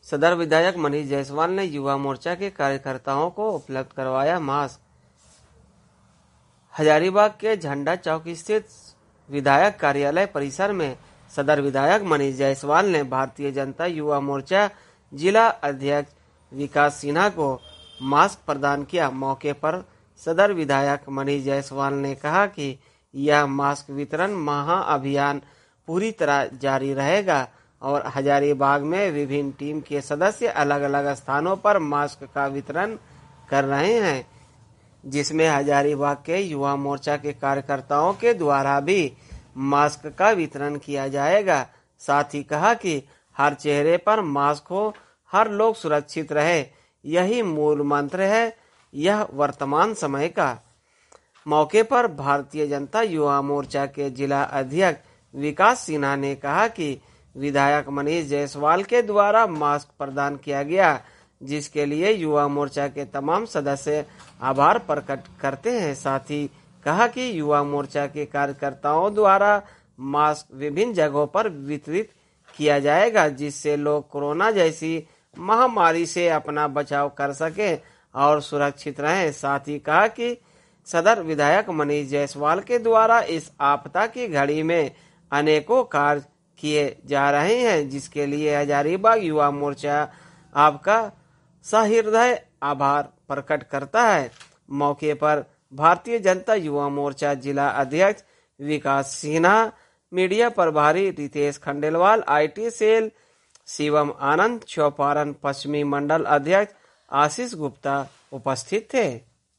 सदर विधायक मनीष जायसवाल ने युवा मोर्चा के कार्यकर्ताओं को उपलब्ध करवाया मास्क। हजारीबाग के झंडा चौक स्थित विधायक कार्यालय परिसर में सदर विधायक मनीष जायसवाल ने भारतीय जनता युवा मोर्चा जिला अध्यक्ष विकास सिन्हा को मास्क प्रदान किया। मौके पर सदर विधायक मनीष जायसवाल ने कहा कि यह मास्क वितरण महाअभियान पूरी तरह जारी रहेगा और हजारीबाग में विभिन्न टीम के सदस्य अलग अलग स्थानों पर मास्क का वितरण कर रहे हैं, जिसमें हजारीबाग के युवा मोर्चा के कार्यकर्ताओं के द्वारा भी मास्क का वितरण किया जाएगा। साथ ही कहा कि हर चेहरे पर मास्क हो, हर लोग सुरक्षित रहे, यही मूल मंत्र है यह वर्तमान समय का। मौके पर भारतीय जनता युवा मोर्चा के जिला अध्यक्ष विकास सिन्हा ने कहा कि विधायक मनीष जायसवाल के द्वारा मास्क प्रदान किया गया, जिसके लिए युवा मोर्चा के तमाम सदस्य आभार प्रकट करते हैं। साथ ही कहा कि युवा मोर्चा के कार्यकर्ताओं द्वारा मास्क विभिन्न जगहों पर वितरित किया जाएगा, जिससे लोग कोरोना जैसी महामारी से अपना बचाव कर सके और सुरक्षित रहें। साथ ही कहा कि सदर विधायक मनीष जायसवाल के द्वारा इस आपदा की घड़ी में अनेकों कार्य किए जा रहे हैं, जिसके लिए हजारीबाग युवा मोर्चा आपका सहृदय आभार प्रकट करता है। मौके पर भारतीय जनता युवा मोर्चा जिला अध्यक्ष विकास सिन्हा, मीडिया प्रभारी रितेश खंडेलवाल, IT सेल शिवम आनंद, चौपारण पश्चिमी मंडल अध्यक्ष आशीष गुप्ता उपस्थित थे।